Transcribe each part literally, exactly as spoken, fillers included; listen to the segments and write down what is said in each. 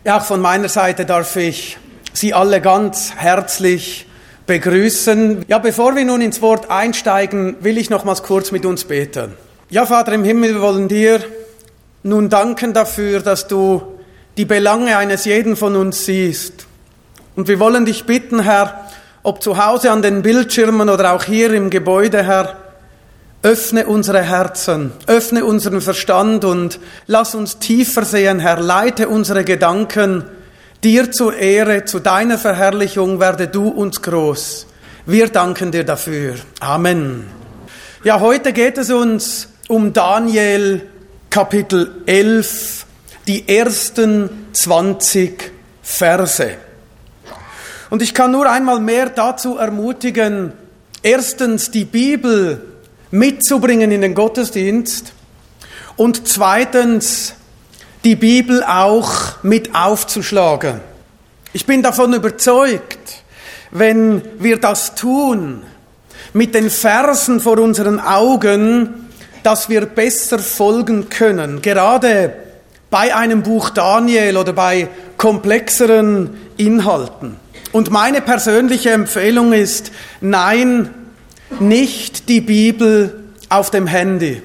Ja, auch von meiner Seite darf ich Sie alle ganz herzlich begrüßen. Ja, bevor wir nun ins Wort einsteigen, will ich nochmals kurz mit uns beten. Ja, Vater im Himmel, wir wollen dir nun danken dafür, dass du die Belange eines jeden von uns siehst. Und wir wollen dich bitten, Herr, ob zu Hause an den Bildschirmen oder auch hier im Gebäude, Herr, öffne unsere Herzen, öffne unseren Verstand und lass uns tiefer sehen, Herr. Leite unsere Gedanken dir zur Ehre, zu deiner Verherrlichung, werde du uns groß. Wir danken dir dafür. Amen. Ja, heute geht es uns um Daniel Kapitel elf, die ersten zwanzig Verse. Und ich kann nur einmal mehr dazu ermutigen, erstens die Bibel mitzubringen in den Gottesdienst und zweitens die Bibel auch mit aufzuschlagen. Ich bin davon überzeugt, wenn wir das tun, mit den Versen vor unseren Augen, dass wir besser folgen können, gerade bei einem Buch Daniel oder bei komplexeren Inhalten. Und meine persönliche Empfehlung ist, nein, nicht die Bibel auf dem Handy.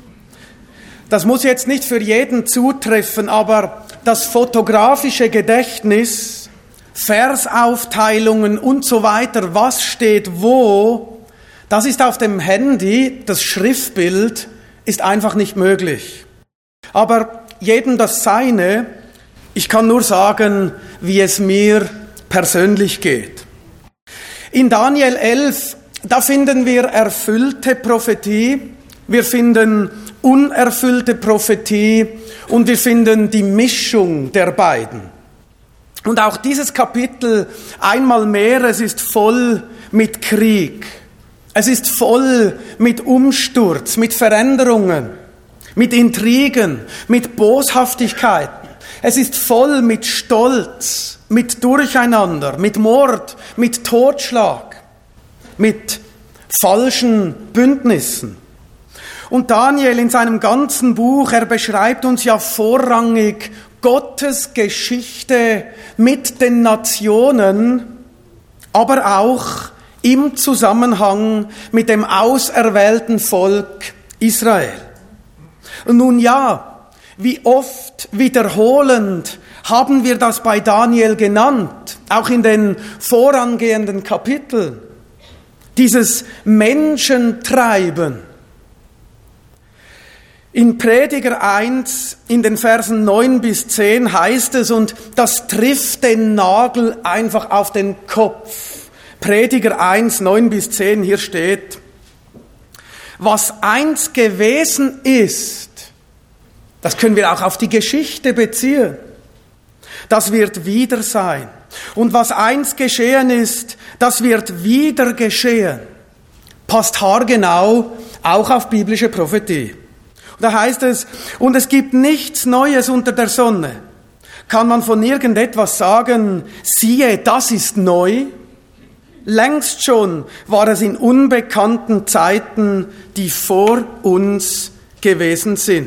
Das muss jetzt nicht für jeden zutreffen, aber das fotografische Gedächtnis, Versaufteilungen und so weiter, was steht wo, das ist auf dem Handy, das Schriftbild ist einfach nicht möglich. Aber jedem das Seine, ich kann nur sagen, wie es mir persönlich geht. In Daniel elf Da finden wir erfüllte Prophetie, wir finden unerfüllte Prophetie und wir finden die Mischung der beiden. Und auch dieses Kapitel, einmal mehr, es ist voll mit Krieg. Es ist voll mit Umsturz, mit Veränderungen, mit Intrigen, mit Boshaftigkeiten. Es ist voll mit Stolz, mit Durcheinander, mit Mord, mit Totschlag, mit falschen Bündnissen. Und Daniel in seinem ganzen Buch, er beschreibt uns ja vorrangig Gottes Geschichte mit den Nationen, aber auch im Zusammenhang mit dem auserwählten Volk Israel. Und nun ja, wie oft wiederholend haben wir das bei Daniel genannt, auch in den vorangehenden Kapiteln. Dieses Menschentreiben. In Prediger eins, in den Versen neun bis zehn heißt es, und das trifft den Nagel einfach auf den Kopf. Prediger eins, neun bis zehn, hier steht: Was einst gewesen ist, das können wir auch auf die Geschichte beziehen, das wird wieder sein. Und was einst geschehen ist, das wird wieder geschehen. Passt haargenau auch auf biblische Prophetie. Und da heißt es, und es gibt nichts Neues unter der Sonne. Kann man von irgendetwas sagen, siehe, das ist neu? Längst schon war es in unbekannten Zeiten, die vor uns gewesen sind.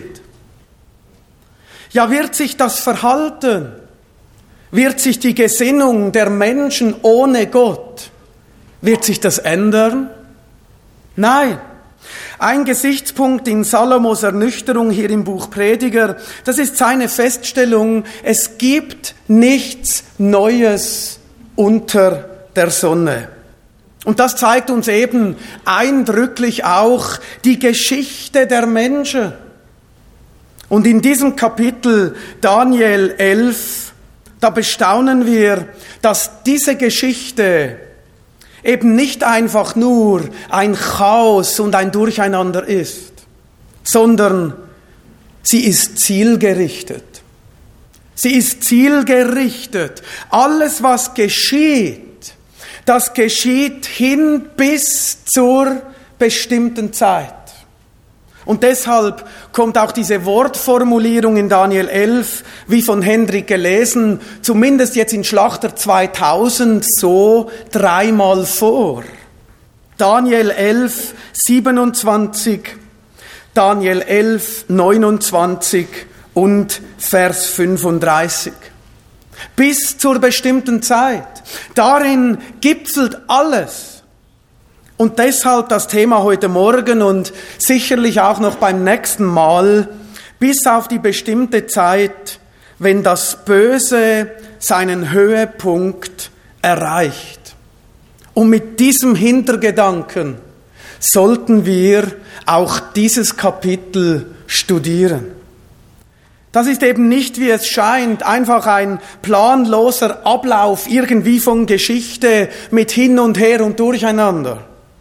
Ja, wird sich das Verhalten, wird sich die Gesinnung der Menschen ohne Gott, wird sich das ändern? Nein. Ein Gesichtspunkt in Salomos Ernüchterung hier im Buch Prediger, das ist seine Feststellung, es gibt nichts Neues unter der Sonne. Und das zeigt uns eben eindrücklich auch die Geschichte der Menschen. Und in diesem Kapitel Daniel elf, da bestaunen wir, dass diese Geschichte eben nicht einfach nur ein Chaos und ein Durcheinander ist, sondern sie ist zielgerichtet. Sie ist zielgerichtet. Alles, was geschieht, das geschieht hin bis zur bestimmten Zeit. Und deshalb kommt auch diese Wortformulierung in Daniel elf, wie von Hendrik gelesen, zumindest jetzt in Schlachter zweitausend so dreimal vor. Daniel elf, siebenundzwanzig, Daniel elf, neunundzwanzig und Vers fünfunddreißig. bis zur bestimmten Zeit. Darin gipfelt alles. Und deshalb das Thema heute Morgen und sicherlich auch noch beim nächsten Mal, bis auf die bestimmte Zeit, wenn das Böse seinen Höhepunkt erreicht. Und mit diesem Hintergedanken sollten wir auch dieses Kapitel studieren. Das ist eben nicht, wie es scheint, einfach ein planloser Ablauf irgendwie von Geschichte mit hin und her und durcheinander.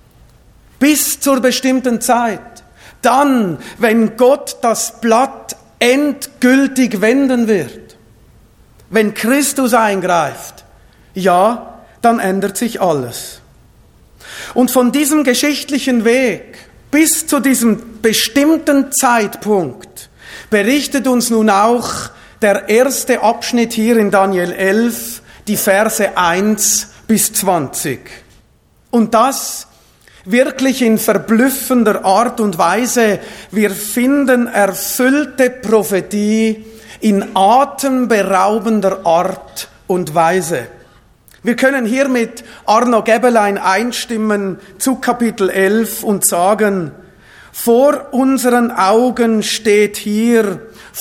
Bis zur bestimmten Zeit. Dann, wenn Gott das Blatt endgültig wenden wird. Wenn Christus eingreift, ja, dann ändert sich alles. Und von diesem geschichtlichen Weg bis zu diesem bestimmten Zeitpunkt berichtet uns nun auch der erste Abschnitt hier in Daniel elf, die Verse eins bis zwanzig. Und das wirklich in verblüffender Art und Weise. Wir finden erfüllte Prophetie in atemberaubender Art und Weise. Wir können hier mit Arno Gebelein einstimmen zu Kapitel elf und sagen, vor unseren Augen steht hier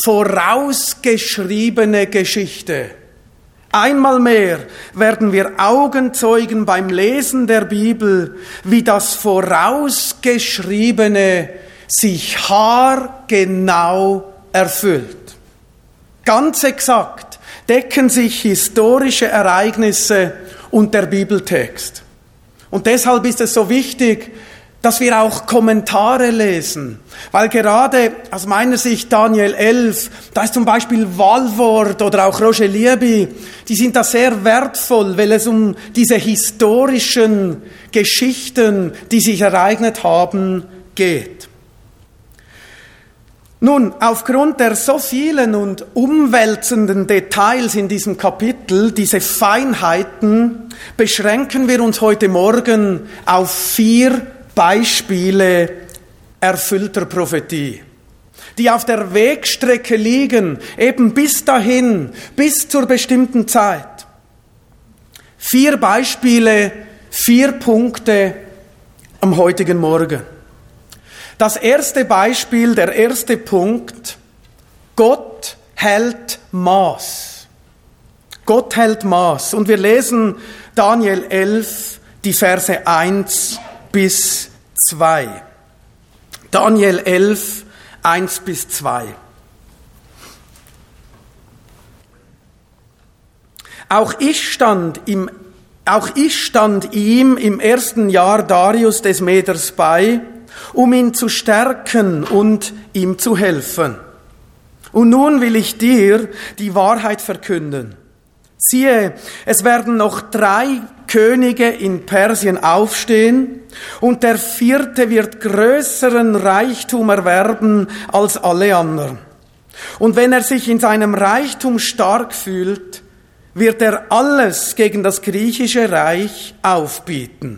vorausgeschriebene Geschichte. Einmal mehr werden wir Augenzeugen beim Lesen der Bibel, wie das Vorausgeschriebene sich haargenau erfüllt. Ganz exakt decken sich historische Ereignisse und der Bibeltext. Und deshalb ist es so wichtig, dass wir auch Kommentare lesen. Weil gerade aus meiner Sicht Daniel elf, da ist zum Beispiel Walwort oder auch Roger Lieby, die sind da sehr wertvoll, weil es um diese historischen Geschichten, die sich ereignet haben, geht. Nun, aufgrund der so vielen und umwälzenden Details in diesem Kapitel, diese Feinheiten, beschränken wir uns heute Morgen auf vier Beispiele erfüllter Prophetie, die auf der Wegstrecke liegen, eben bis dahin, bis zur bestimmten Zeit. Vier Beispiele, vier Punkte am heutigen Morgen. Das erste Beispiel, der erste Punkt, Gott hält Maß. Gott hält Maß. Und wir lesen Daniel elf, die Verse eins bis zwei. Daniel elf, eins bis zwei. Auch ich stand im, auch ich stand ihm im ersten Jahr Darius des Meders bei, um ihn zu stärken und ihm zu helfen. Und nun will ich dir die Wahrheit verkünden. Siehe, es werden noch drei Könige in Persien aufstehen, und der vierte wird größeren Reichtum erwerben als alle anderen. Und wenn er sich in seinem Reichtum stark fühlt, wird er alles gegen das griechische Reich aufbieten.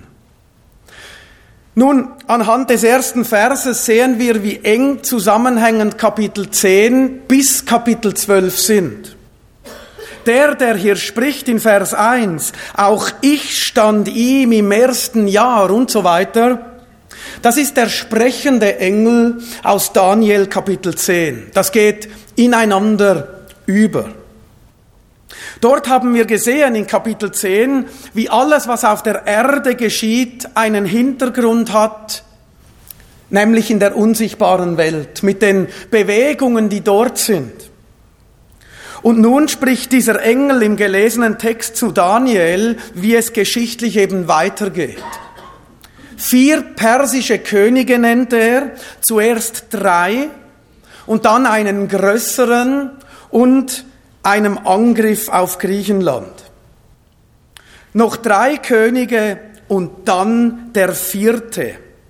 Nun, anhand des ersten Verses sehen wir, wie eng zusammenhängend Kapitel zehn bis Kapitel zwölf sind. Der, der hier spricht in Vers eins, auch ich stand ihm im ersten Jahr und so weiter, das ist der sprechende Engel aus Daniel Kapitel zehn. Das geht ineinander über. Dort haben wir gesehen in Kapitel zehn, wie alles, was auf der Erde geschieht, einen Hintergrund hat, nämlich in der unsichtbaren Welt, mit den Bewegungen, die dort sind. Und nun spricht dieser Engel im gelesenen Text zu Daniel, wie es geschichtlich eben weitergeht. Vier persische Könige nennt er, zuerst drei und dann einen größeren und einem Angriff auf Griechenland. Noch drei Könige und dann der vierte.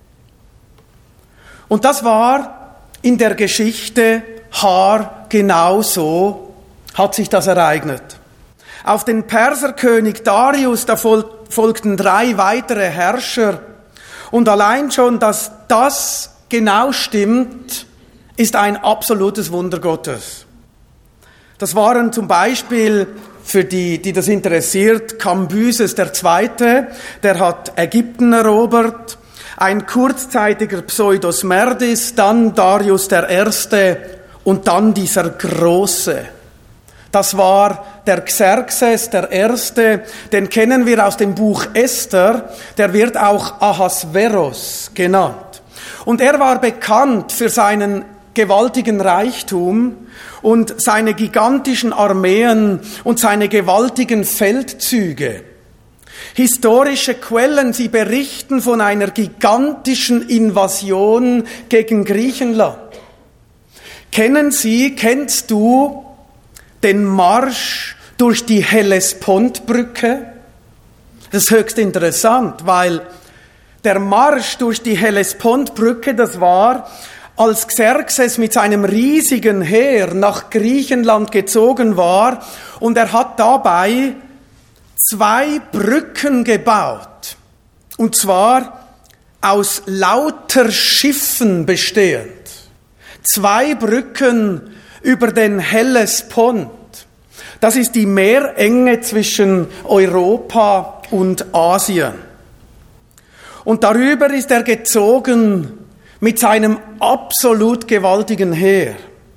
Und das war in der Geschichte haargenau so, hat sich das ereignet. Auf den Perserkönig Darius, da folgten drei weitere Herrscher. Und allein schon, dass das genau stimmt, ist ein absolutes Wunder Gottes. Das waren zum Beispiel für die, die das interessiert, Kambyses der Zweite, der hat Ägypten erobert, ein kurzzeitiger Pseudosmerdis, dann Darius der Erste und dann dieser Große. Das war der Xerxes der Erste, den kennen wir aus dem Buch Esther, der wird auch Ahasveros genannt. Und er war bekannt für seinen gewaltigen Reichtum und seine gigantischen Armeen und seine gewaltigen Feldzüge. Historische Quellen, sie berichten von einer gigantischen Invasion gegen Griechenland. Kennen Sie, kennst du den Marsch durch die Hellespontbrücke? Das ist höchst interessant, weil der Marsch durch die Hellespontbrücke, das war, als Xerxes mit seinem riesigen Heer nach Griechenland gezogen war und er hat dabei zwei Brücken gebaut, und zwar aus lauter Schiffen bestehend. Zwei Brücken über den Hellespont. Das ist die Meerenge zwischen Europa und Asien. Und darüber ist er gezogen mit seinem absolut gewaltigen Heer.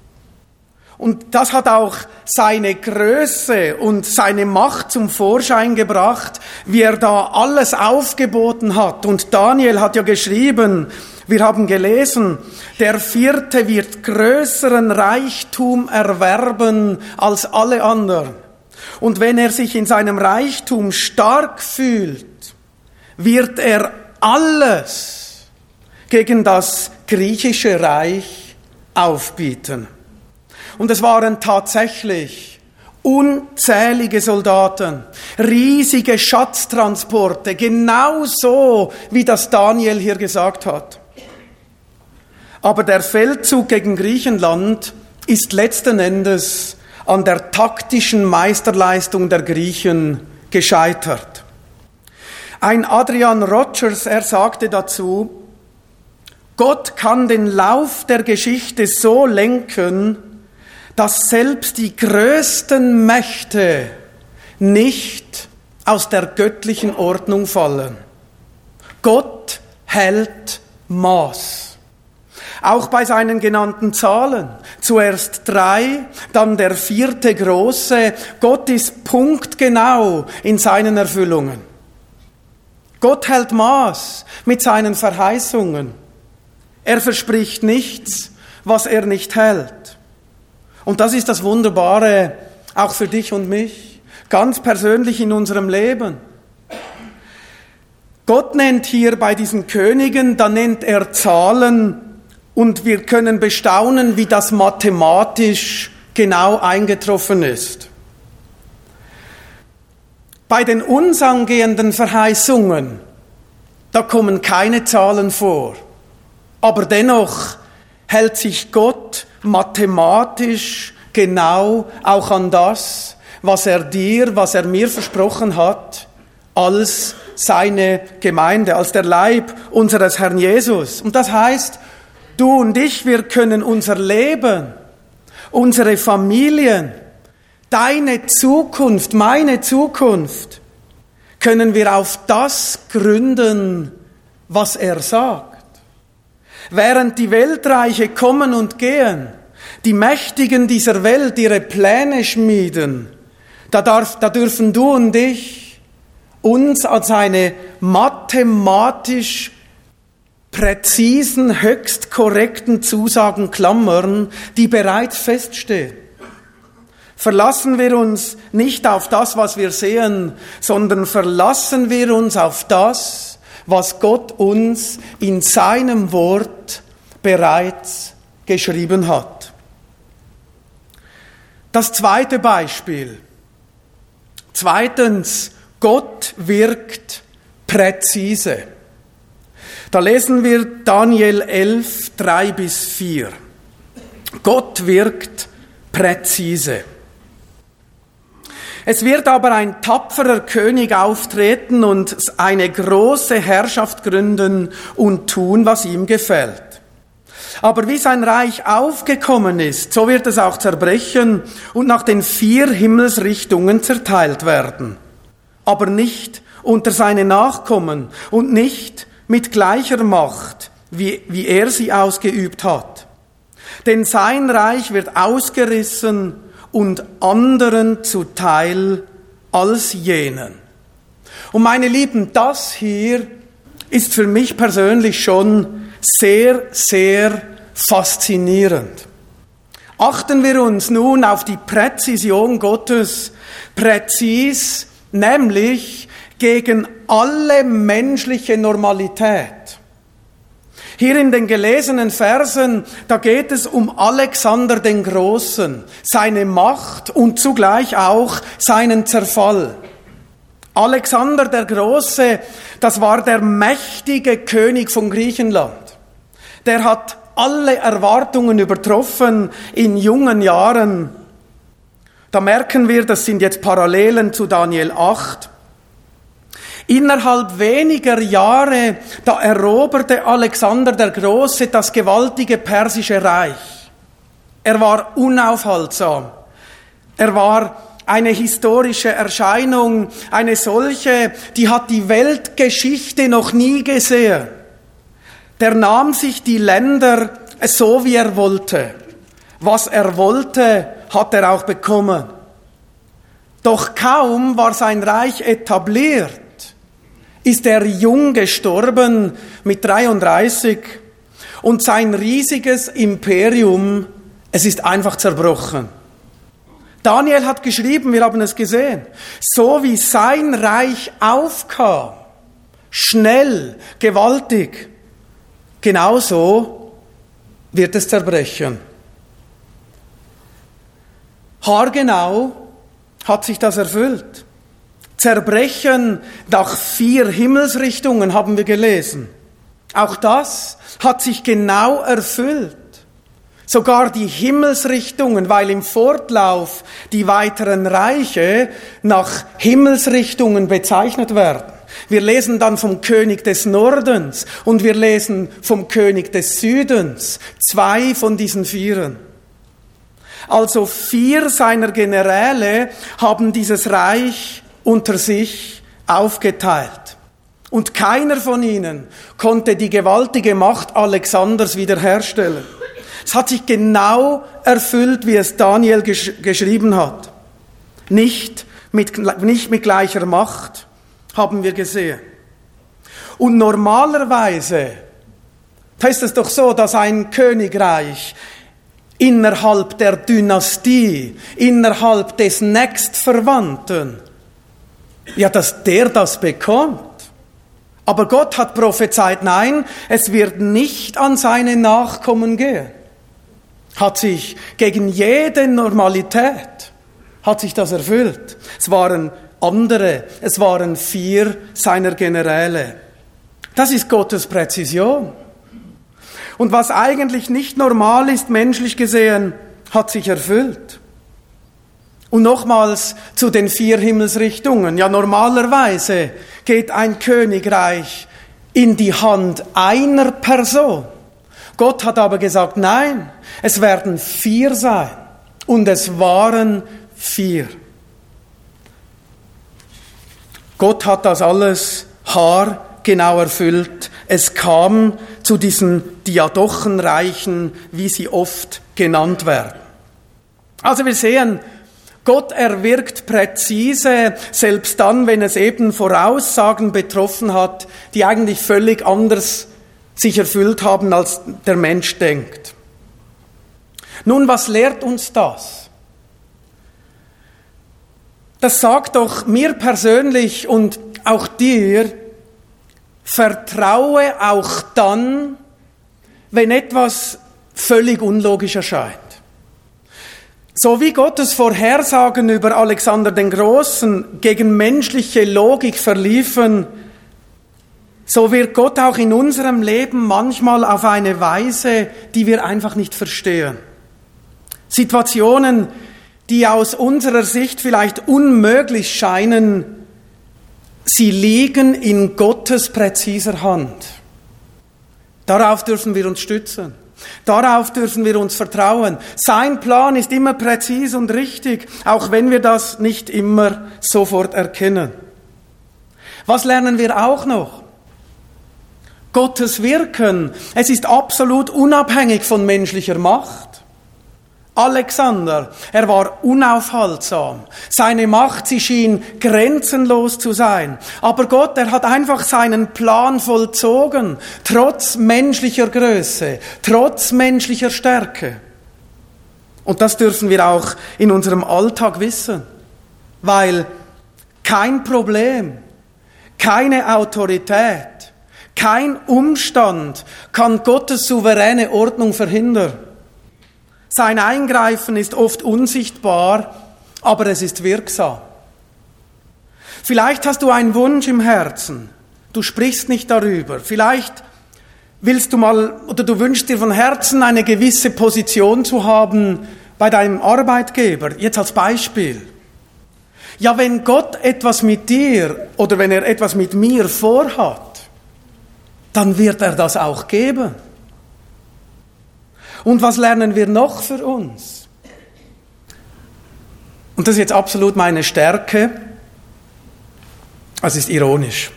Und das hat auch seine Größe und seine Macht zum Vorschein gebracht, wie er da alles aufgeboten hat. Und Daniel hat ja geschrieben, wir haben gelesen, der Vierte wird größeren Reichtum erwerben als alle anderen. Und wenn er sich in seinem Reichtum stark fühlt, wird er alles gegen das griechische Reich aufbieten. Und es waren tatsächlich unzählige Soldaten, riesige Schatztransporte, genauso wie das Daniel hier gesagt hat. Aber der Feldzug gegen Griechenland ist letzten Endes an der taktischen Meisterleistung der Griechen gescheitert. Ein Adrian Rogers, er sagte dazu, Gott kann den Lauf der Geschichte so lenken, dass selbst die größten Mächte nicht aus der göttlichen Ordnung fallen. Gott hält Maß. Auch bei seinen genannten Zahlen. Zuerst drei, dann der vierte große. Gott ist punktgenau in seinen Erfüllungen. Gott hält Maß mit seinen Verheißungen. Er verspricht nichts, was er nicht hält. Und das ist das Wunderbare, auch für dich und mich, ganz persönlich in unserem Leben. Gott nennt hier bei diesen Königen, da nennt er Zahlen und wir können bestaunen, wie das mathematisch genau eingetroffen ist. Bei den uns angehenden Verheißungen, da kommen keine Zahlen vor, aber dennoch hält sich Gott mathematisch genau auch an das, was er dir, was er mir versprochen hat, als seine Gemeinde, als der Leib unseres Herrn Jesus. Und das heißt, du und ich, wir können unser Leben, unsere Familien, deine Zukunft, meine Zukunft, können wir auf das gründen, was er sagt. Während die Weltreiche kommen und gehen, die Mächtigen dieser Welt ihre Pläne schmieden, da, darf, da dürfen du und ich uns als eine mathematisch präzisen, höchst korrekten Zusagen klammern, die bereits feststehen. Verlassen wir uns nicht auf das, was wir sehen, sondern verlassen wir uns auf das, was Gott uns in seinem Wort bereits geschrieben hat. Das zweite Beispiel. Zweitens, Gott wirkt präzise. Da lesen wir Daniel elf, drei bis vier. Gott wirkt präzise. Es wird aber ein tapferer König auftreten und eine große Herrschaft gründen und tun, was ihm gefällt. Aber wie sein Reich aufgekommen ist, so wird es auch zerbrechen und nach den vier Himmelsrichtungen zerteilt werden. Aber nicht unter seine Nachkommen und nicht mit gleicher Macht, wie, wie er sie ausgeübt hat. Denn sein Reich wird ausgerissen und anderen zuteil als jenen. Und meine Lieben, das hier ist für mich persönlich schon sehr, sehr faszinierend. Achten wir uns nun auf die Präzision Gottes, präzis, nämlich gegen alle menschliche Normalität. Hier in den gelesenen Versen, da geht es um Alexander den Großen, seine Macht und zugleich auch seinen Zerfall. Alexander der Große, das war der mächtige König von Griechenland. Der hat alle Erwartungen übertroffen in jungen Jahren. Da merken wir, das sind jetzt Parallelen zu Daniel acht. Innerhalb weniger Jahre, da eroberte Alexander der Große das gewaltige persische Reich. Er war unaufhaltsam. Er war eine historische Erscheinung, eine solche, die hat die Weltgeschichte noch nie gesehen. Der nahm sich die Länder so, wie er wollte. Was er wollte, hat er auch bekommen. Doch kaum war sein Reich etabliert, ist er jung gestorben mit dreiunddreißig und sein riesiges Imperium, es ist einfach zerbrochen. Daniel hat geschrieben, wir haben es gesehen, so wie sein Reich aufkam, schnell, gewaltig, genauso wird es zerbrechen. Haargenau hat sich das erfüllt. Zerbrechen nach vier Himmelsrichtungen haben wir gelesen. Auch das hat sich genau erfüllt. Sogar die Himmelsrichtungen, weil im Fortlauf die weiteren Reiche nach Himmelsrichtungen bezeichnet werden. Wir lesen dann vom König des Nordens und wir lesen vom König des Südens. Zwei von diesen vieren. Also vier seiner Generäle haben dieses Reich unter sich aufgeteilt. Und keiner von ihnen konnte die gewaltige Macht Alexanders wiederherstellen. Es hat sich genau erfüllt, wie es Daniel gesch- geschrieben hat. Nicht mit, nicht mit gleicher Macht, haben wir gesehen. Und normalerweise ist es doch so, dass ein Königreich innerhalb der Dynastie, innerhalb des Nächstverwandten, ja, dass der das bekommt. Aber Gott hat prophezeit, nein, es wird nicht an seine Nachkommen gehen. Hat sich gegen jede Normalität, hat sich das erfüllt. Es waren andere, es waren vier seiner Generäle. Das ist Gottes Präzision. Und was eigentlich nicht normal ist, menschlich gesehen, hat sich erfüllt. Und nochmals zu den vier Himmelsrichtungen. Ja, normalerweise geht ein Königreich in die Hand einer Person. Gott hat aber gesagt, nein, es werden vier sein. Und es waren vier. Gott hat das alles haargenau erfüllt. Es kam zu diesen Diadochenreichen, wie sie oft genannt werden. Also wir sehen, Gott erwirkt präzise, selbst dann, wenn es eben Voraussagen betroffen hat, die eigentlich völlig anders sich erfüllt haben, als der Mensch denkt. Nun, was lehrt uns das? Das sagt doch mir persönlich und auch dir, vertraue auch dann, wenn etwas völlig unlogisch erscheint. So wie Gottes Vorhersagen über Alexander den Großen gegen menschliche Logik verliefen, so wird Gott auch in unserem Leben manchmal auf eine Weise, die wir einfach nicht verstehen. Situationen, die aus unserer Sicht vielleicht unmöglich scheinen, sie liegen in Gottes präziser Hand. Darauf dürfen wir uns stützen. Darauf dürfen wir uns vertrauen. Sein Plan ist immer präzise und richtig, auch wenn wir das nicht immer sofort erkennen. Was lernen wir auch noch? Gottes Wirken, es ist absolut unabhängig von menschlicher Macht. Alexander, er war unaufhaltsam. Seine Macht, sie schien grenzenlos zu sein. Aber Gott, er hat einfach seinen Plan vollzogen, trotz menschlicher Größe, trotz menschlicher Stärke. Und das dürfen wir auch in unserem Alltag wissen, weil kein Problem, keine Autorität, kein Umstand kann Gottes souveräne Ordnung verhindern. Sein Eingreifen ist oft unsichtbar, aber es ist wirksam. Vielleicht hast du einen Wunsch im Herzen, du sprichst nicht darüber. Vielleicht willst du mal oder du wünschst dir von Herzen eine gewisse Position zu haben bei deinem Arbeitgeber. Jetzt als Beispiel. Ja, wenn Gott etwas mit dir oder wenn er etwas mit mir vorhat, dann wird er das auch geben. Und was lernen wir noch für uns? Und das ist jetzt absolut meine Stärke. Es ist ironisch.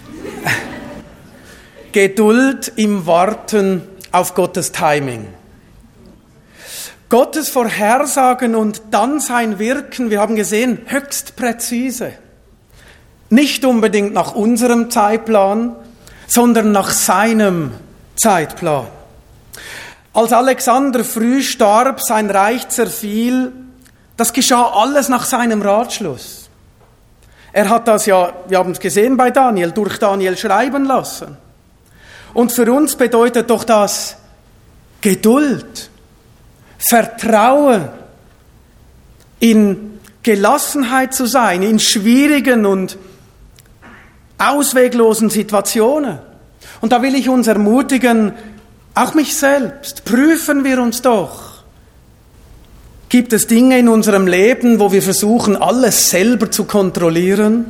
Geduld im Warten auf Gottes Timing. Gottes Vorhersagen und dann sein Wirken, wir haben gesehen, höchst präzise. Nicht unbedingt nach unserem Zeitplan, sondern nach seinem Zeitplan. Als Alexander früh starb, sein Reich zerfiel, das geschah alles nach seinem Ratschluss. Er hat das ja, wir haben es gesehen bei Daniel, durch Daniel schreiben lassen. Und für uns bedeutet doch das Geduld, Vertrauen, in Gelassenheit zu sein, in schwierigen und ausweglosen Situationen. Und da will ich uns ermutigen, auch mich selbst, prüfen wir uns doch. Gibt es Dinge in unserem Leben, wo wir versuchen, alles selber zu kontrollieren?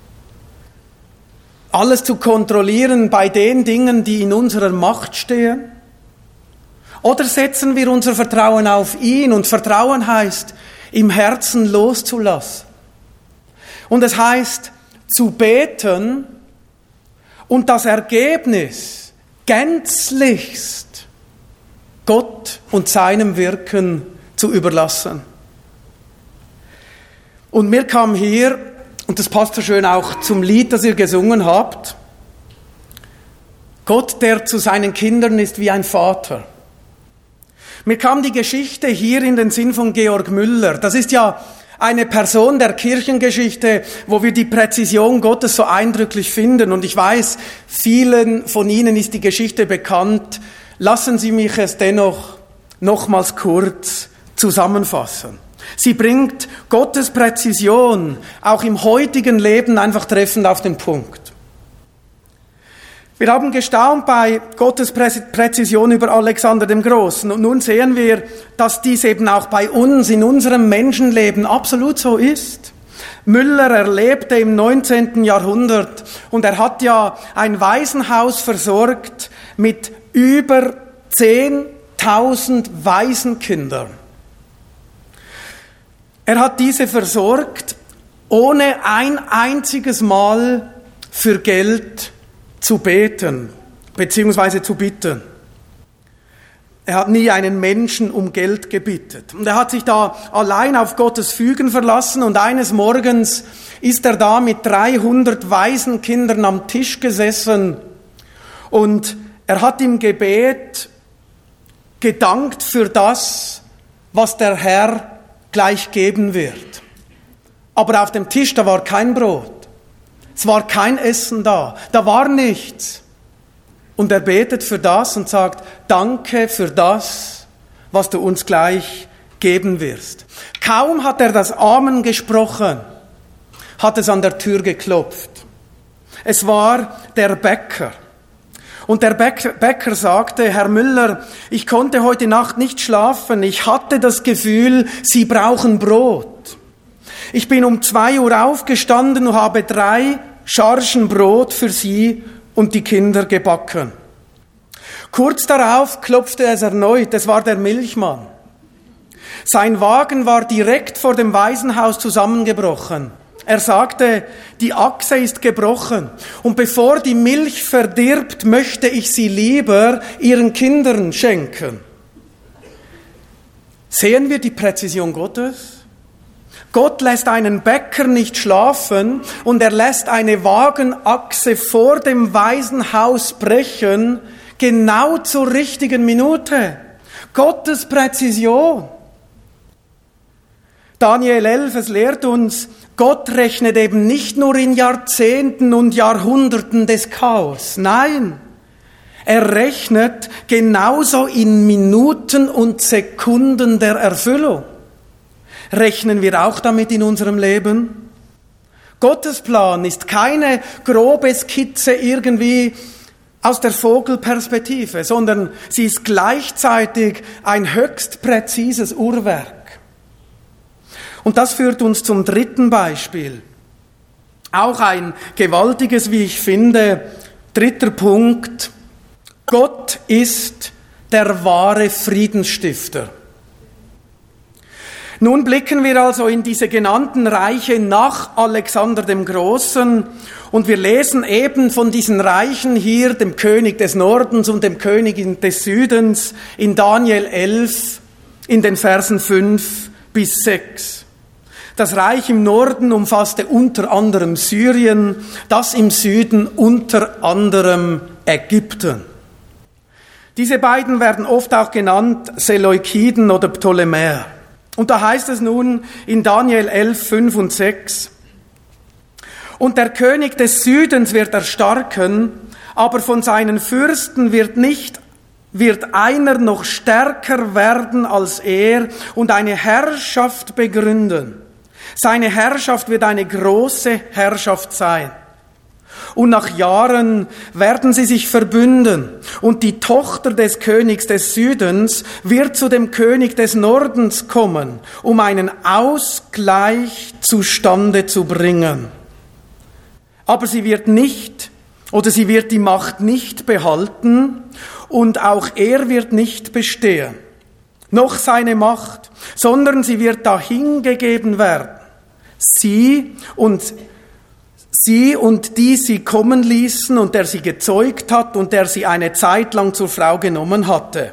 Alles zu kontrollieren bei den Dingen, die in unserer Macht stehen? Oder setzen wir unser Vertrauen auf ihn? Und Vertrauen heißt, im Herzen loszulassen. Und es heißt, zu beten und das Ergebnis gänzlichst Gott und seinem Wirken zu überlassen. Und mir kam hier, und das passt so schön auch zum Lied, das ihr gesungen habt, Gott, der zu seinen Kindern ist wie ein Vater. Mir kam die Geschichte hier in den Sinn von Georg Müller. Das ist ja eine Person der Kirchengeschichte, wo wir die Präzision Gottes so eindrücklich finden. Und ich weiß, vielen von Ihnen ist die Geschichte bekannt. Lassen Sie mich es dennoch nochmals kurz zusammenfassen. Sie bringt Gottes Präzision auch im heutigen Leben einfach treffend auf den Punkt. Wir haben gestaunt bei Gottes Präzision über Alexander dem Großen. Und nun sehen wir, dass dies eben auch bei uns, in unserem Menschenleben absolut so ist. Müller erlebte im neunzehnten Jahrhundert und er hat ja ein Waisenhaus versorgt mit über zehntausend Waisenkindern. Er hat diese versorgt, ohne ein einziges Mal für Geld zu beten, beziehungsweise zu bitten. Er hat nie einen Menschen um Geld gebittet. Und er hat sich da allein auf Gottes Fügen verlassen und eines Morgens ist er da mit dreihundert Waisenkindern am Tisch gesessen und er hat im Gebet gedankt für das, was der Herr gleich geben wird. Aber auf dem Tisch, da war kein Brot. Es war kein Essen da, da war nichts. Und er betet für das und sagt, danke für das, was du uns gleich geben wirst. Kaum hat er das Amen gesprochen, hat es an der Tür geklopft. Es war der Bäcker. Und der Bäcker sagte, Herr Müller, ich konnte heute Nacht nicht schlafen, ich hatte das Gefühl, Sie brauchen Brot. Ich bin um zwei Uhr aufgestanden und habe drei Chargen Brot für Sie und die Kinder gebacken. Kurz darauf klopfte es erneut, es war der Milchmann. Sein Wagen war direkt vor dem Waisenhaus zusammengebrochen. Er sagte, die Achse ist gebrochen und bevor die Milch verdirbt, möchte ich sie lieber ihren Kindern schenken. Sehen wir die Präzision Gottes? Gott lässt einen Bäcker nicht schlafen und er lässt eine Wagenachse vor dem Waisenhaus brechen, genau zur richtigen Minute. Gottes Präzision. Daniel elf, es lehrt uns, Gott rechnet eben nicht nur in Jahrzehnten und Jahrhunderten des Chaos. Nein, er rechnet genauso in Minuten und Sekunden der Erfüllung. Rechnen wir auch damit in unserem Leben? Gottes Plan ist keine grobe Skizze irgendwie aus der Vogelperspektive, sondern sie ist gleichzeitig ein höchst präzises Uhrwerk. Und das führt uns zum dritten Beispiel. Auch ein gewaltiges, wie ich finde, dritter Punkt. Gott ist der wahre Friedensstifter. Nun blicken wir also in diese genannten Reiche nach Alexander dem Großen und wir lesen eben von diesen Reichen hier, dem König des Nordens und dem König des Südens, in Daniel elf, in den Versen fünf bis sechs. Das Reich im Norden umfasste unter anderem Syrien, das im Süden unter anderem Ägypten. Diese beiden werden oft auch genannt Seleukiden oder Ptolemäer. Und da heißt es nun in Daniel elf, fünf und sechs, und der König des Südens wird erstarken, aber von seinen Fürsten wird nicht wird einer noch stärker werden als er und eine Herrschaft begründen. Seine Herrschaft wird eine große Herrschaft sein. Und nach Jahren werden sie sich verbünden. Und die Tochter des Königs des Südens wird zu dem König des Nordens kommen, um einen Ausgleich zustande zu bringen. Aber sie wird nicht, oder sie wird die Macht nicht behalten und auch er wird nicht bestehen. Noch seine Macht, sondern sie wird dahingegeben werden. Sie und sie und die sie kommen ließen und der sie gezeugt hat und der sie eine Zeit lang zur Frau genommen hatte.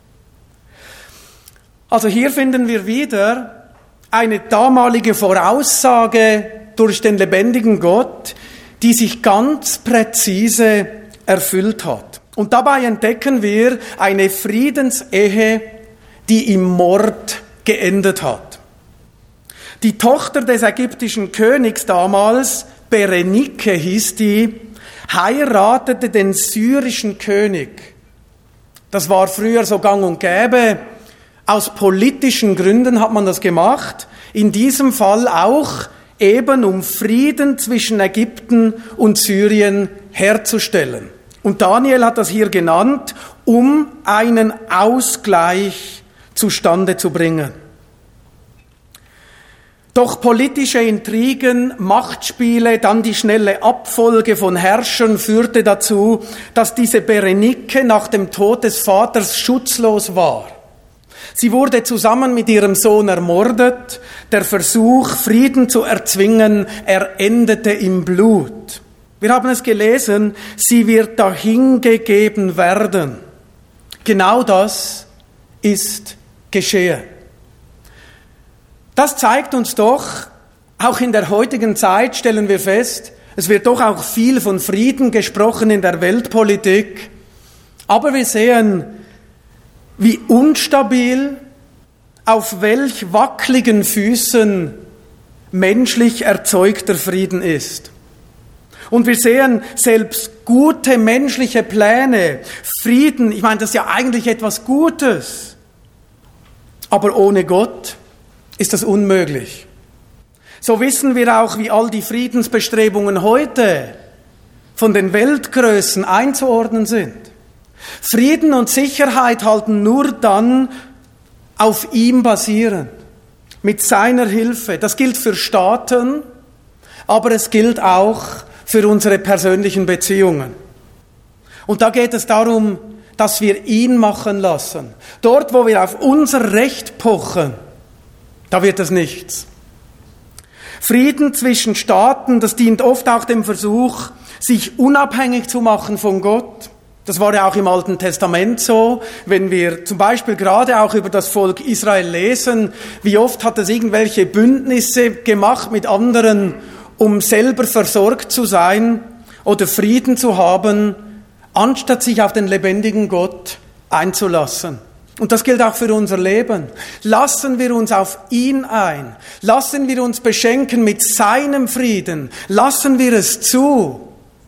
Also hier finden wir wieder eine damalige Voraussage durch den lebendigen Gott, die sich ganz präzise erfüllt hat. Und dabei entdecken wir eine Friedensehe, die im Mord geendet hat. Die Tochter des ägyptischen Königs damals, Berenike hieß die, heiratete den syrischen König. Das war früher so gang und gäbe. Aus politischen Gründen hat man das gemacht. In diesem Fall auch eben, um Frieden zwischen Ägypten und Syrien herzustellen. Und Daniel hat das hier genannt, um einen Ausgleich zustande zu bringen. Doch politische Intrigen, Machtspiele, dann die schnelle Abfolge von Herrschern führte dazu, dass diese Berenike nach dem Tod des Vaters schutzlos war. Sie wurde zusammen mit ihrem Sohn ermordet. Der Versuch, Frieden zu erzwingen, er endete im Blut. Wir haben es gelesen, sie wird dahingegeben werden. Genau das ist geschehen. Das zeigt uns doch, auch in der heutigen Zeit stellen wir fest, es wird doch auch viel von Frieden gesprochen in der Weltpolitik, aber wir sehen, wie unstabil, auf welch wackeligen Füßen menschlich erzeugter Frieden ist. Und wir sehen, selbst gute menschliche Pläne, Frieden, ich meine, das ist ja eigentlich etwas Gutes, aber ohne Gott ist das unmöglich. So wissen wir auch, wie all die Friedensbestrebungen heute von den Weltgrößen einzuordnen sind. Frieden und Sicherheit halten nur dann auf ihm basierend, mit seiner Hilfe. Das gilt für Staaten, aber es gilt auch für unsere persönlichen Beziehungen. Und da geht es darum, dass wir ihn machen lassen. Dort, wo wir auf unser Recht pochen, da wird es nichts. Frieden zwischen Staaten, das dient oft auch dem Versuch, sich unabhängig zu machen von Gott. Das war ja auch im Alten Testament so, wenn wir zum Beispiel gerade auch über das Volk Israel lesen, wie oft hat es irgendwelche Bündnisse gemacht mit anderen, um selber versorgt zu sein oder Frieden zu haben, anstatt sich auf den lebendigen Gott einzulassen. Und das gilt auch für unser Leben. Lassen wir uns auf ihn ein. Lassen wir uns beschenken mit seinem Frieden. Lassen wir es zu.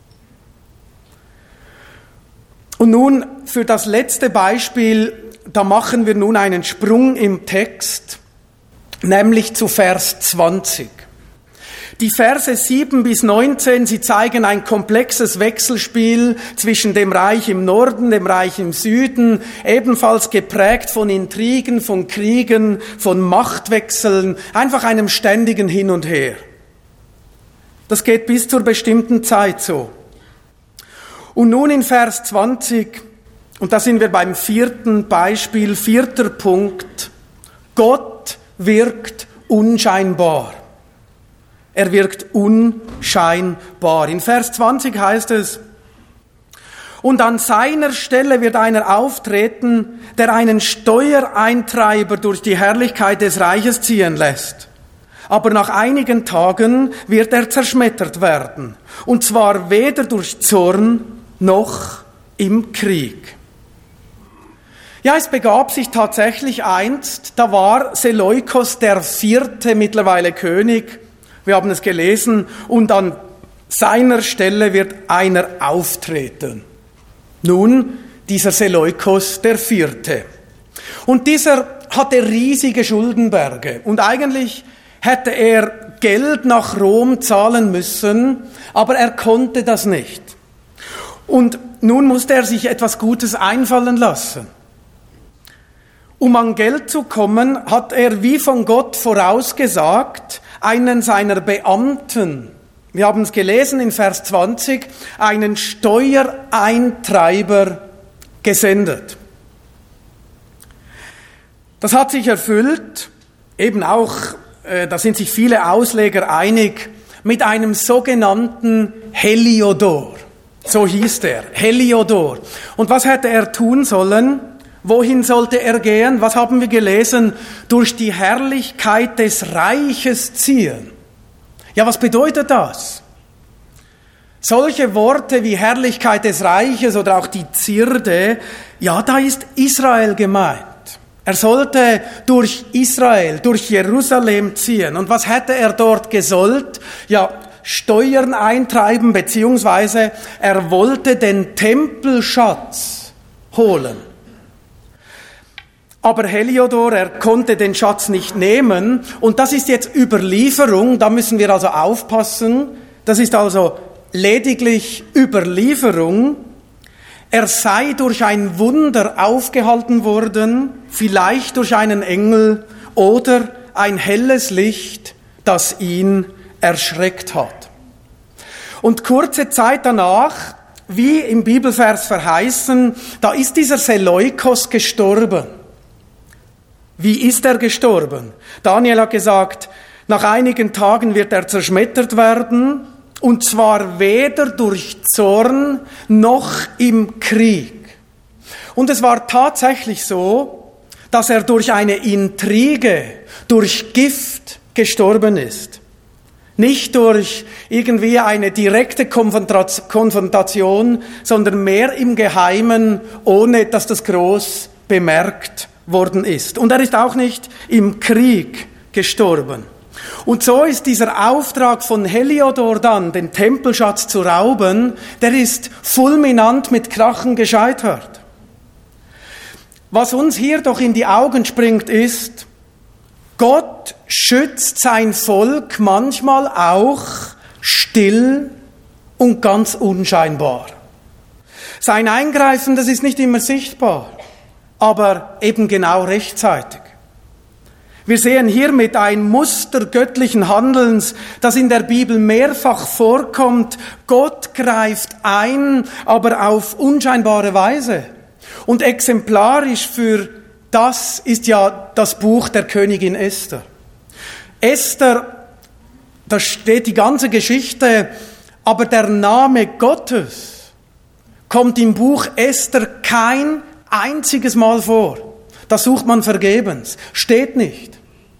Und nun für das letzte Beispiel, da machen wir nun einen Sprung im Text, nämlich zu Vers zwanzig. Die Verse sieben bis neunzehn, sie zeigen ein komplexes Wechselspiel zwischen dem Reich im Norden, dem Reich im Süden, ebenfalls geprägt von Intrigen, von Kriegen, von Machtwechseln, einfach einem ständigen Hin und Her. Das geht bis zur bestimmten Zeit so. Und nun in Vers zwanzig, und da sind wir beim vierten Beispiel, vierter Punkt, Gott wirkt unscheinbar. Er wirkt unscheinbar. In Vers zwanzig heißt es, und an seiner Stelle wird einer auftreten, der einen Steuereintreiber durch die Herrlichkeit des Reiches ziehen lässt. Aber nach einigen Tagen wird er zerschmettert werden. Und zwar weder durch Zorn noch im Krieg. Ja, es begab sich tatsächlich einst, da war Seleukos der vierte mittlerweile König. Wir haben es gelesen, und an seiner Stelle wird einer auftreten. Nun, dieser Seleukos der Vierte. Und dieser hatte riesige Schuldenberge. Und eigentlich hätte er Geld nach Rom zahlen müssen, aber er konnte das nicht. Und nun musste er sich etwas Gutes einfallen lassen. Um an Geld zu kommen, hat er wie von Gott vorausgesagt, einen seiner Beamten, wir haben es gelesen in Vers zwanzig, einen Steuereintreiber gesendet. Das hat sich erfüllt, eben auch, äh, da sind sich viele Ausleger einig, mit einem sogenannten Heliodor. So hieß der, Heliodor. Und was hätte er tun sollen? Wohin sollte er gehen? Was haben wir gelesen? Durch die Herrlichkeit des Reiches ziehen. Ja, was bedeutet das? Solche Worte wie Herrlichkeit des Reiches oder auch die Zierde, ja, da ist Israel gemeint. Er sollte durch Israel, durch Jerusalem ziehen. Und was hätte er dort gesollt? Ja, Steuern eintreiben, beziehungsweise er wollte den Tempelschatz holen. Aber Heliodor, er konnte den Schatz nicht nehmen. Und das ist jetzt Überlieferung, da müssen wir also aufpassen. Das ist also lediglich Überlieferung. Er sei durch ein Wunder aufgehalten worden, vielleicht durch einen Engel oder ein helles Licht, das ihn erschreckt hat. Und kurze Zeit danach, wie im Bibelvers verheißen, da ist dieser Seleukos gestorben. Wie ist er gestorben? Daniel hat gesagt, nach einigen Tagen wird er zerschmettert werden, und zwar weder durch Zorn noch im Krieg. Und es war tatsächlich so, dass er durch eine Intrige, durch Gift gestorben ist. Nicht durch irgendwie eine direkte Konfrontation, sondern mehr im Geheimen, ohne dass das groß bemerkt worden ist. Und er ist auch nicht im Krieg gestorben. Und so ist dieser Auftrag von Heliodor dann, den Tempelschatz zu rauben, der ist fulminant mit Krachen gescheitert. Was uns hier doch in die Augen springt, ist, Gott schützt sein Volk manchmal auch still und ganz unscheinbar. Sein Eingreifen, das ist nicht immer sichtbar, aber eben genau rechtzeitig. Wir sehen hiermit ein Muster göttlichen Handelns, das in der Bibel mehrfach vorkommt. Gott greift ein, aber auf unscheinbare Weise. Und exemplarisch für das ist ja das Buch der Königin Esther. Esther, da steht die ganze Geschichte, aber der Name Gottes kommt im Buch Esther kein einziges Mal vor. Das sucht man vergebens, steht nicht.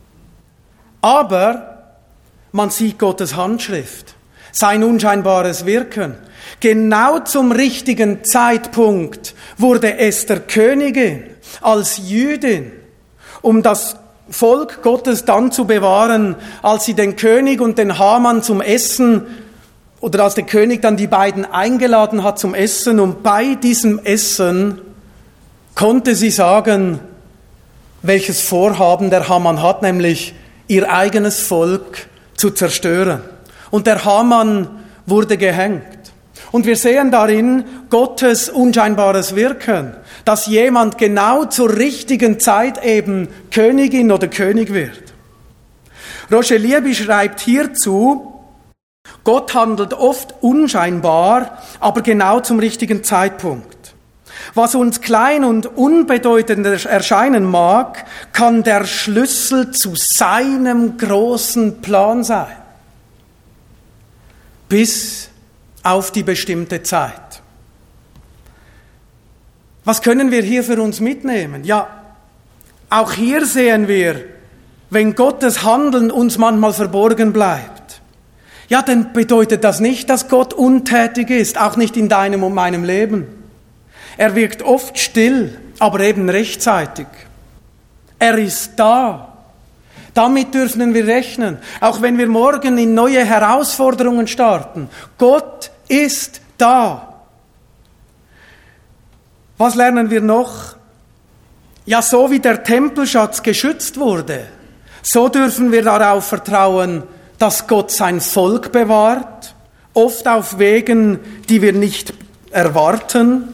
Aber man sieht Gottes Handschrift, sein unscheinbares Wirken. Genau zum richtigen Zeitpunkt wurde Esther Königin als Jüdin, um das Volk Gottes dann zu bewahren, als sie den König und den Haman zum Essen, oder als der König dann die beiden eingeladen hat zum Essen, und bei diesem Essen konnte sie sagen, welches Vorhaben der Haman hat, nämlich ihr eigenes Volk zu zerstören. Und der Haman wurde gehängt. Und wir sehen darin Gottes unscheinbares Wirken, dass jemand genau zur richtigen Zeit eben Königin oder König wird. Rochelier beschreibt hierzu, Gott handelt oft unscheinbar, aber genau zum richtigen Zeitpunkt. Was uns klein und unbedeutend erscheinen mag, kann der Schlüssel zu seinem großen Plan sein. Bis auf die bestimmte Zeit. Was können wir hier für uns mitnehmen? Ja, auch hier sehen wir, wenn Gottes Handeln uns manchmal verborgen bleibt, ja, dann bedeutet das nicht, dass Gott untätig ist, auch nicht in deinem und meinem Leben. Er wirkt oft still, aber eben rechtzeitig. Er ist da. Damit dürfen wir rechnen, auch wenn wir morgen in neue Herausforderungen starten. Gott ist da. Was lernen wir noch? Ja, so wie der Tempelschatz geschützt wurde, so dürfen wir darauf vertrauen, dass Gott sein Volk bewahrt, oft auf Wegen, die wir nicht erwarten.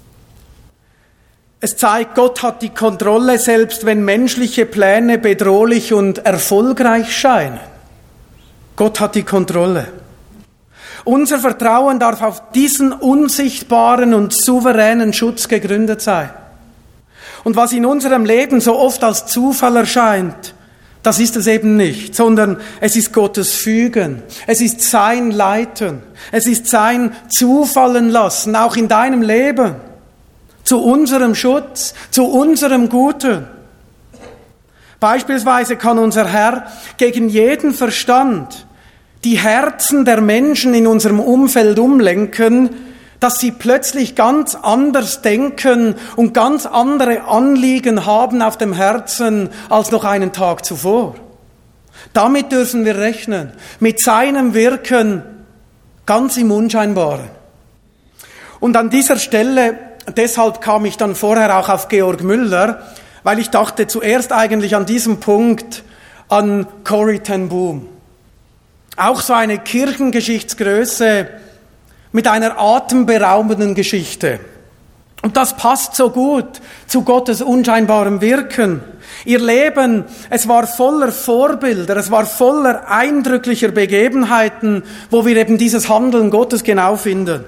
Es zeigt, Gott hat die Kontrolle, selbst wenn menschliche Pläne bedrohlich und erfolgreich scheinen. Gott hat die Kontrolle. Unser Vertrauen darf auf diesen unsichtbaren und souveränen Schutz gegründet sein. Und was in unserem Leben so oft als Zufall erscheint, das ist es eben nicht, sondern es ist Gottes Fügen. Es ist sein Leiten. Es ist sein Zufallen lassen, auch in deinem Leben. Zu unserem Schutz, zu unserem Guten. Beispielsweise kann unser Herr gegen jeden Verstand die Herzen der Menschen in unserem Umfeld umlenken, dass sie plötzlich ganz anders denken und ganz andere Anliegen haben auf dem Herzen als noch einen Tag zuvor. Damit dürfen wir rechnen, mit seinem Wirken ganz im Unscheinbaren. Und an dieser Stelle, deshalb kam ich dann vorher auch auf Georg Müller, weil ich dachte zuerst eigentlich an diesem Punkt an Corrie ten Boom. Auch so eine Kirchengeschichtsgröße mit einer atemberaubenden Geschichte. Und das passt so gut zu Gottes unscheinbarem Wirken. Ihr Leben, es war voller Vorbilder, es war voller eindrücklicher Begebenheiten, wo wir eben dieses Handeln Gottes genau finden.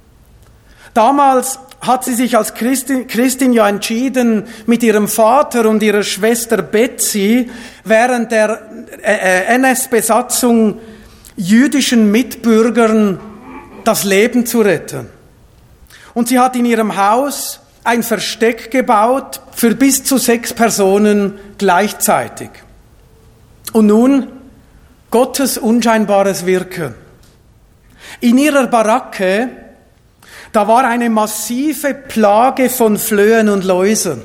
Damals hat sie sich als Christin, Christin ja entschieden, mit ihrem Vater und ihrer Schwester Betsy während der äh, N S-Besatzung jüdischen Mitbürgern das Leben zu retten. Und sie hat in ihrem Haus ein Versteck gebaut für bis zu sechs Personen gleichzeitig. Und nun Gottes unscheinbares Wirken. In ihrer Baracke, da war eine massive Plage von Flöhen und Läusen.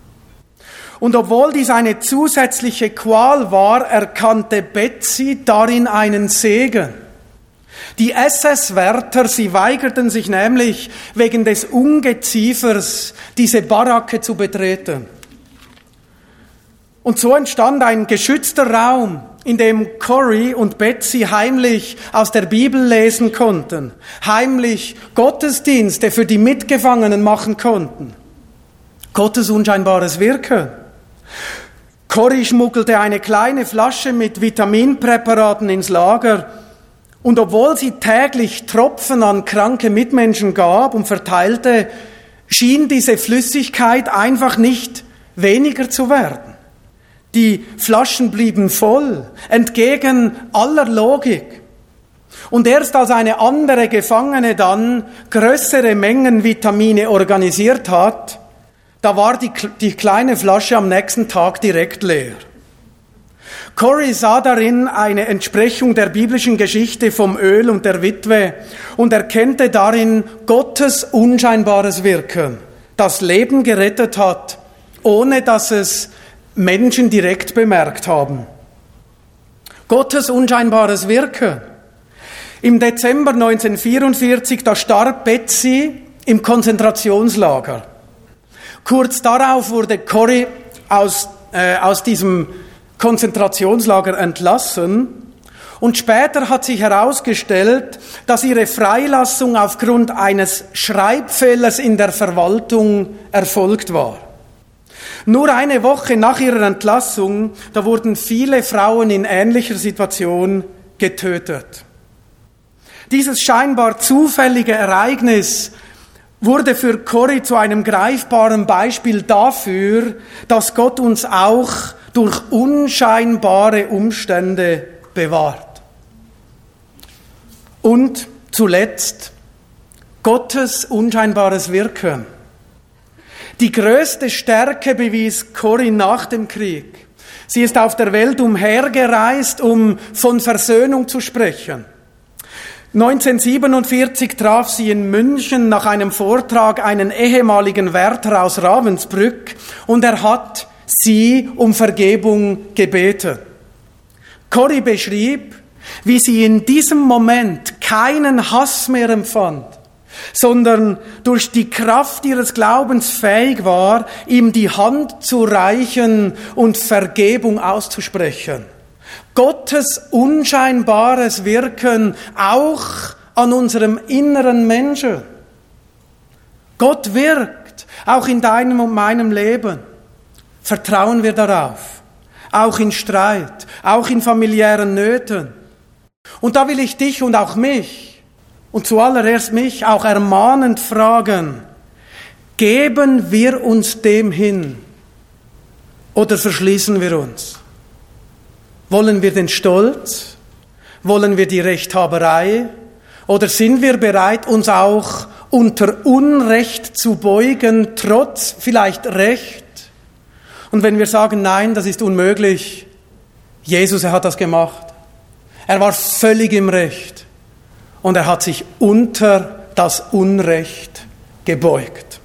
Und obwohl dies eine zusätzliche Qual war, erkannte Betsy darin einen Segen. Die S S-Wärter, sie weigerten sich nämlich wegen des Ungeziefers, diese Baracke zu betreten. Und so entstand ein geschützter Raum, in dem Corrie und Betsy heimlich aus der Bibel lesen konnten, heimlich Gottesdienste für die Mitgefangenen machen konnten. Gottes unscheinbares Wirken. Corrie schmuggelte eine kleine Flasche mit Vitaminpräparaten ins Lager, und obwohl sie täglich Tropfen an kranke Mitmenschen gab und verteilte, schien diese Flüssigkeit einfach nicht weniger zu werden. Die Flaschen blieben voll, entgegen aller Logik. Und erst als eine andere Gefangene dann größere Mengen Vitamine organisiert hat, da war die, die kleine Flasche am nächsten Tag direkt leer. Corrie sah darin eine Entsprechung der biblischen Geschichte vom Öl und der Witwe und erkannte darin Gottes unscheinbares Wirken, das Leben gerettet hat, ohne dass es Menschen direkt bemerkt haben. Gottes unscheinbares Wirken. Im Dezember neunzehnhundertvierundvierzig, da starb Betsy im Konzentrationslager. Kurz darauf wurde Corrie aus, äh, aus diesem Konzentrationslager entlassen und später hat sich herausgestellt, dass ihre Freilassung aufgrund eines Schreibfehlers in der Verwaltung erfolgt war. Nur eine Woche nach ihrer Entlassung, da wurden viele Frauen in ähnlicher Situation getötet. Dieses scheinbar zufällige Ereignis wurde für Corrie zu einem greifbaren Beispiel dafür, dass Gott uns auch durch unscheinbare Umstände bewahrt. Und zuletzt Gottes unscheinbares Wirken. Die größte Stärke bewies Corrie nach dem Krieg. Sie ist auf der Welt umhergereist, um von Versöhnung zu sprechen. neunzehnhundertsiebenundvierzig traf sie in München nach einem Vortrag einen ehemaligen Wärter aus Ravensbrück und er hat sie um Vergebung gebeten. Corrie beschrieb, wie sie in diesem Moment keinen Hass mehr empfand, sondern durch die Kraft ihres Glaubens fähig war, ihm die Hand zu reichen und Vergebung auszusprechen. Gottes unscheinbares Wirken auch an unserem inneren Menschen. Gott wirkt auch in deinem und meinem Leben. Vertrauen wir darauf. Auch in Streit, auch in familiären Nöten. Und da will ich dich und auch mich und zuallererst mich auch ermahnend fragen, geben wir uns dem hin oder verschließen wir uns? Wollen wir den Stolz? Wollen wir die Rechthaberei? Oder sind wir bereit, uns auch unter Unrecht zu beugen, trotz vielleicht Recht? Und wenn wir sagen, nein, das ist unmöglich, Jesus, er hat das gemacht. Er war völlig im Recht. Und er hat sich unter das Unrecht gebeugt.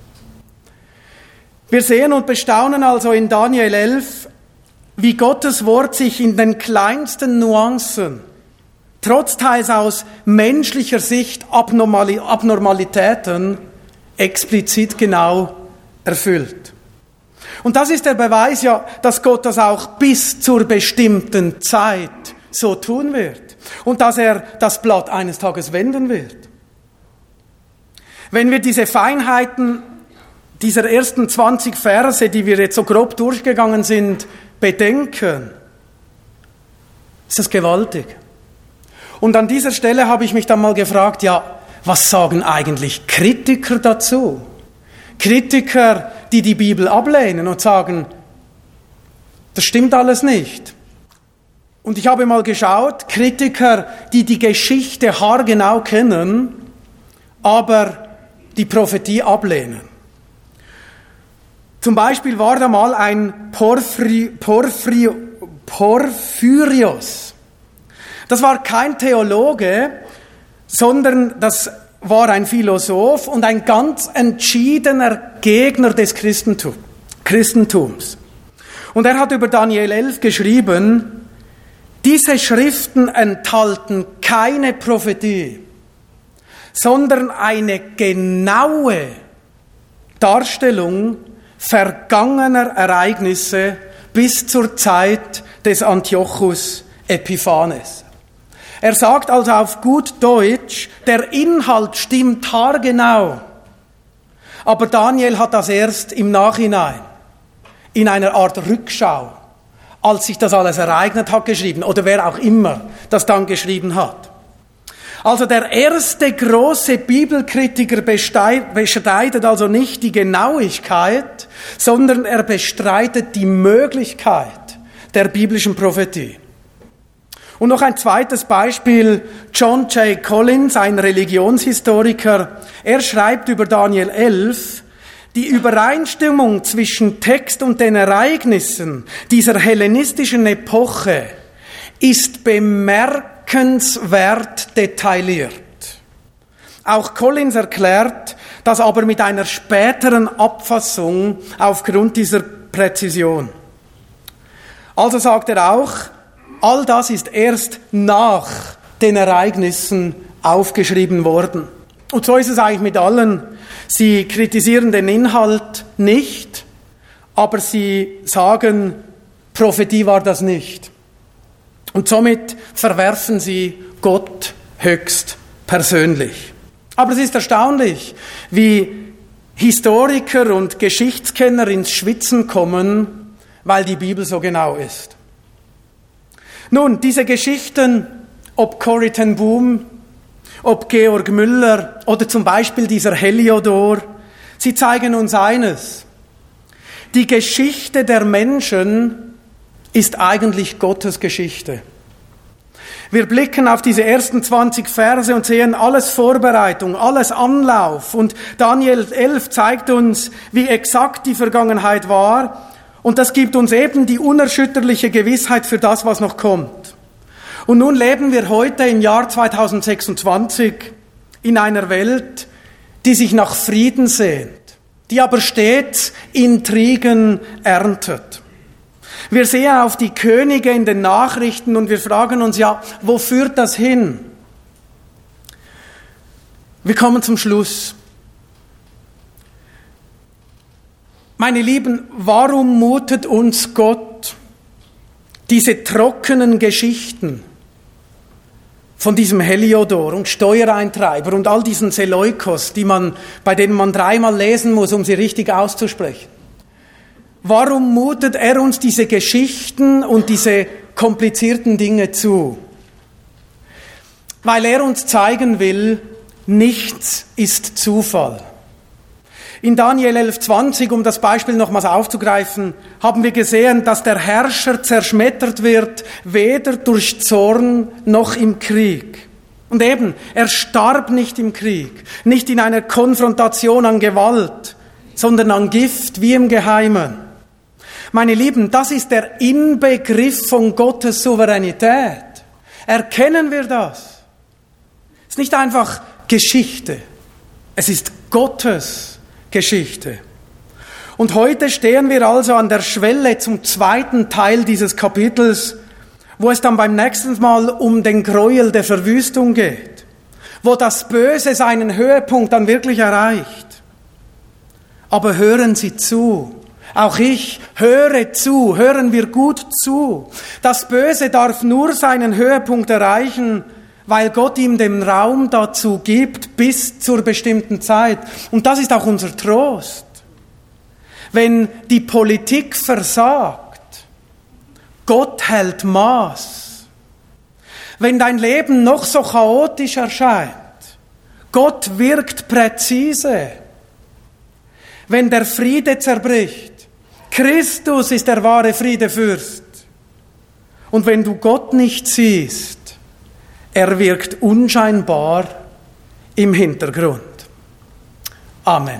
Wir sehen und bestaunen also in Daniel elf, wie Gottes Wort sich in den kleinsten Nuancen, trotz teils aus menschlicher Sicht Abnormali- Abnormalitäten, explizit genau erfüllt. Und das ist der Beweis ja, dass Gott das auch bis zur bestimmten Zeit so tun wird und dass er das Blatt eines Tages wenden wird. Wenn wir diese Feinheiten dieser ersten zwanzig Verse, die wir jetzt so grob durchgegangen sind, bedenken, ist das gewaltig. Und an dieser Stelle habe ich mich dann mal gefragt, ja, was sagen eigentlich Kritiker dazu? Kritiker, die die Bibel ablehnen und sagen, das stimmt alles nicht. Und ich habe mal geschaut, Kritiker, die die Geschichte haargenau kennen, aber die Prophetie ablehnen. Zum Beispiel war da mal ein Porphyri, Porphyri, Porphyrios. Das war kein Theologe, sondern das war ein Philosoph und ein ganz entschiedener Gegner des Christentum, Christentums. Und er hat über Daniel elf geschrieben, diese Schriften enthalten keine Prophetie, sondern eine genaue Darstellung vergangener Ereignisse bis zur Zeit des Antiochus Epiphanes. Er sagt also auf gut Deutsch, der Inhalt stimmt haargenau, aber Daniel hat das erst im Nachhinein, in einer Art Rückschau, als sich das alles ereignet hat, geschrieben, oder wer auch immer das dann geschrieben hat. Also der erste große Bibelkritiker bestreitet also nicht die Genauigkeit, sondern er bestreitet die Möglichkeit der biblischen Prophetie. Und noch ein zweites Beispiel, John J. Collins, ein Religionshistoriker, er schreibt über Daniel elf, die Übereinstimmung zwischen Text und den Ereignissen dieser hellenistischen Epoche ist bemerkenswert detailliert. Auch Collins erklärt das aber mit einer späteren Abfassung aufgrund dieser Präzision. Also sagt er auch, all das ist erst nach den Ereignissen aufgeschrieben worden. Und so ist es eigentlich mit allen. Sie kritisieren den Inhalt nicht, aber sie sagen, Prophetie war das nicht. Und somit verwerfen sie Gott höchst persönlich. Aber es ist erstaunlich, wie Historiker und Geschichtskenner ins Schwitzen kommen, weil die Bibel so genau ist. Nun, diese Geschichten, ob Corrie ten Boom, ob Georg Müller oder zum Beispiel dieser Heliodor, sie zeigen uns eines. Die Geschichte der Menschen ist eigentlich Gottes Geschichte. Wir blicken auf diese ersten zwanzig Verse und sehen alles Vorbereitung, alles Anlauf. Und Daniel elf zeigt uns, wie exakt die Vergangenheit war. Und das gibt uns eben die unerschütterliche Gewissheit für das, was noch kommt. Und nun leben wir heute im Jahr zweitausendsechsundzwanzig in einer Welt, die sich nach Frieden sehnt, die aber stets Intrigen erntet. Wir sehen auf die Könige in den Nachrichten und wir fragen uns, ja, wo führt das hin? Wir kommen zum Schluss. Meine Lieben, warum mutet uns Gott diese trockenen Geschichten von diesem Heliodor und Steuereintreiber und all diesen Seleukos, die man, bei denen man dreimal lesen muss, um sie richtig auszusprechen? Warum mutet er uns diese Geschichten und diese komplizierten Dinge zu? Weil er uns zeigen will, nichts ist Zufall. In Daniel elf zwanzig, um das Beispiel nochmals aufzugreifen, haben wir gesehen, dass der Herrscher zerschmettert wird, weder durch Zorn noch im Krieg. Und eben, er starb nicht im Krieg, nicht in einer Konfrontation an Gewalt, sondern an Gift wie im Geheimen. Meine Lieben, das ist der Inbegriff von Gottes Souveränität. Erkennen wir das? Es ist nicht einfach Geschichte, es ist Gottes Geschichte. Und heute stehen wir also an der Schwelle zum zweiten Teil dieses Kapitels, wo es dann beim nächsten Mal um den Gräuel der Verwüstung geht, wo das Böse seinen Höhepunkt dann wirklich erreicht. Aber hören Sie zu. Auch ich höre zu, hören wir gut zu. Das Böse darf nur seinen Höhepunkt erreichen, weil Gott ihm den Raum dazu gibt bis zur bestimmten Zeit. Und das ist auch unser Trost. Wenn die Politik versagt, Gott hält Maß. Wenn dein Leben noch so chaotisch erscheint, Gott wirkt präzise. Wenn der Friede zerbricht, Christus ist der wahre Friedefürst. Und wenn du Gott nicht siehst, er wirkt unscheinbar im Hintergrund. Amen.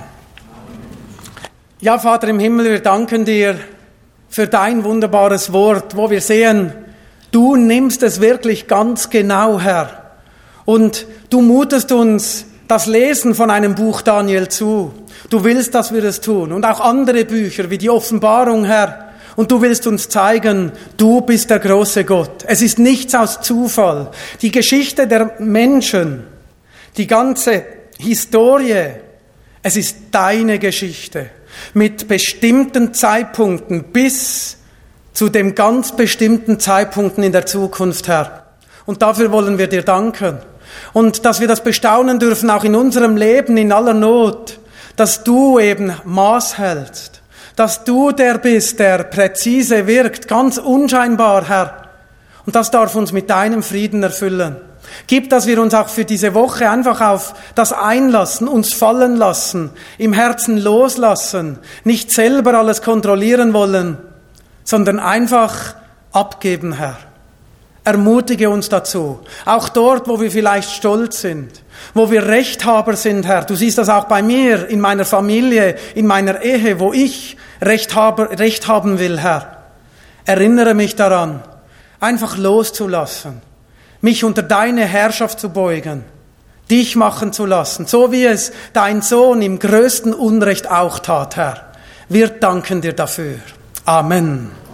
Ja, Vater im Himmel, wir danken dir für dein wunderbares Wort, wo wir sehen, du nimmst es wirklich ganz genau, Herr. Und du mutest uns das Lesen von einem Buch Daniel zu. Du willst, dass wir das tun. Und auch andere Bücher wie die Offenbarung, Herr. Und du willst uns zeigen, du bist der große Gott. Es ist nichts aus Zufall. Die Geschichte der Menschen, die ganze Historie, es ist deine Geschichte. Mit bestimmten Zeitpunkten bis zu dem ganz bestimmten Zeitpunkten in der Zukunft, Herr. Und dafür wollen wir dir danken. Und dass wir das bestaunen dürfen, auch in unserem Leben, in aller Not, dass du eben Maß hältst, dass du der bist, der präzise wirkt, ganz unscheinbar, Herr. Und das darf uns mit deinem Frieden erfüllen. Gib, dass wir uns auch für diese Woche einfach auf das einlassen, uns fallen lassen, im Herzen loslassen, nicht selber alles kontrollieren wollen, sondern einfach abgeben, Herr. Ermutige uns dazu, auch dort, wo wir vielleicht stolz sind, wo wir Rechthaber sind, Herr. Du siehst das auch bei mir, in meiner Familie, in meiner Ehe, wo ich Recht, habe, Recht haben will, Herr. Erinnere mich daran, einfach loszulassen, mich unter deine Herrschaft zu beugen, dich machen zu lassen, so wie es dein Sohn im größten Unrecht auch tat, Herr. Wir danken dir dafür. Amen.